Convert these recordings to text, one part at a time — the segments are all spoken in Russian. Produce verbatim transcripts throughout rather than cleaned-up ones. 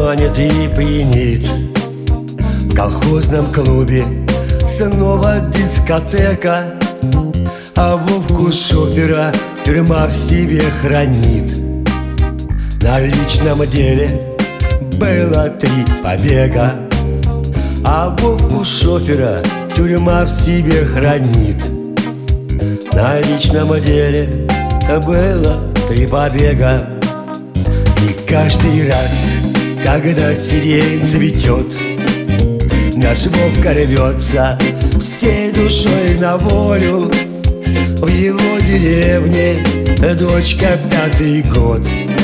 манит и пьянит. В колхозном клубе снова дискотека, а Вовку шопера тюрьма в себе хранит. На личном деле было три побега, а Вовку шопера тюрьма в себе хранит. На личном деле было три побега. И каждый раз, когда сирень цветет, наш Вовка рвется всей душой на волю. В его деревне дочка пятый год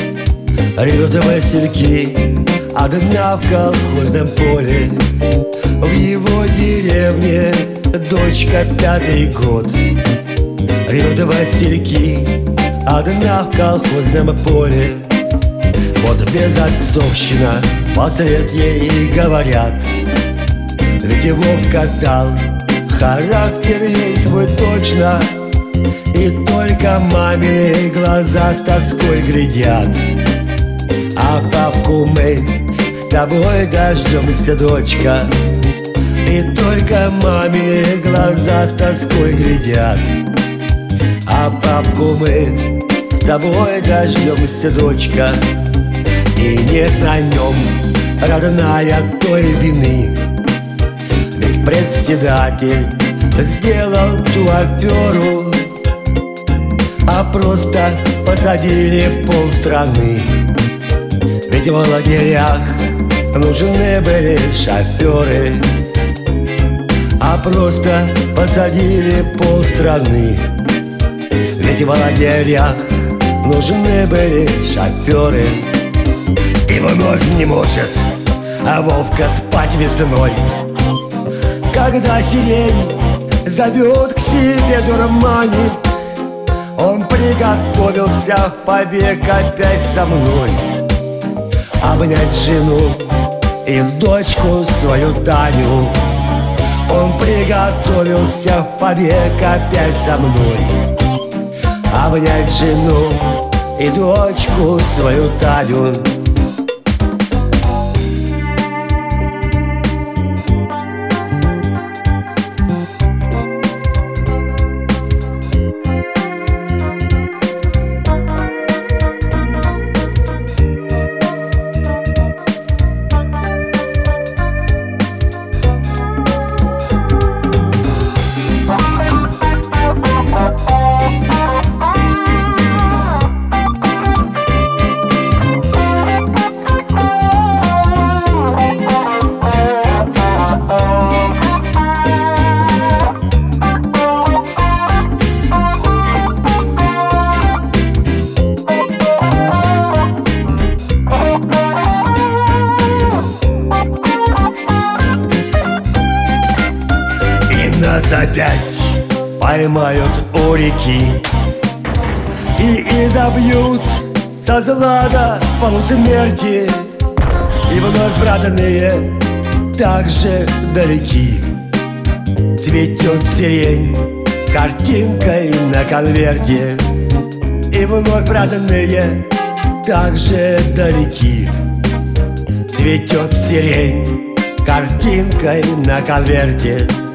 рвет васильки, одна в колхозном поле. В его деревне дочка пятый год рвет васильки, одна в колхозном поле. Вот безотцовщина, послед ей говорят, ведь Вовка дал характер ей свой точно, и только мамины глаза с тоской глядят. А папку мы с тобой дождемся, дочка, и только мамины глаза с тоской глядят. А папку мы с тобой дождемся, дочка, и нет на нем, родная, той вины. Ведь председатель сделал ту аферу, а просто посадили полстраны. Ведь в лагерях нужны были шоферы, а просто посадили полстраны. Ведь в лагерях нужны были шоферы. И вновь не может а Вовка спать весной, когда сирень зовет к себе, дурманит. Он приготовился в побег опять со мной, обнять жену и дочку свою Таню. Он приготовился в побег опять со мной, обнять жену и дочку свою Таню. Нас опять поймают у реки и изобьют со зла до полусмерти. И вновь братные так же далеки. Цветет сирень картинкой на конверте. И вновь братные так же далеки. Цветет сирень картинкой на конверте.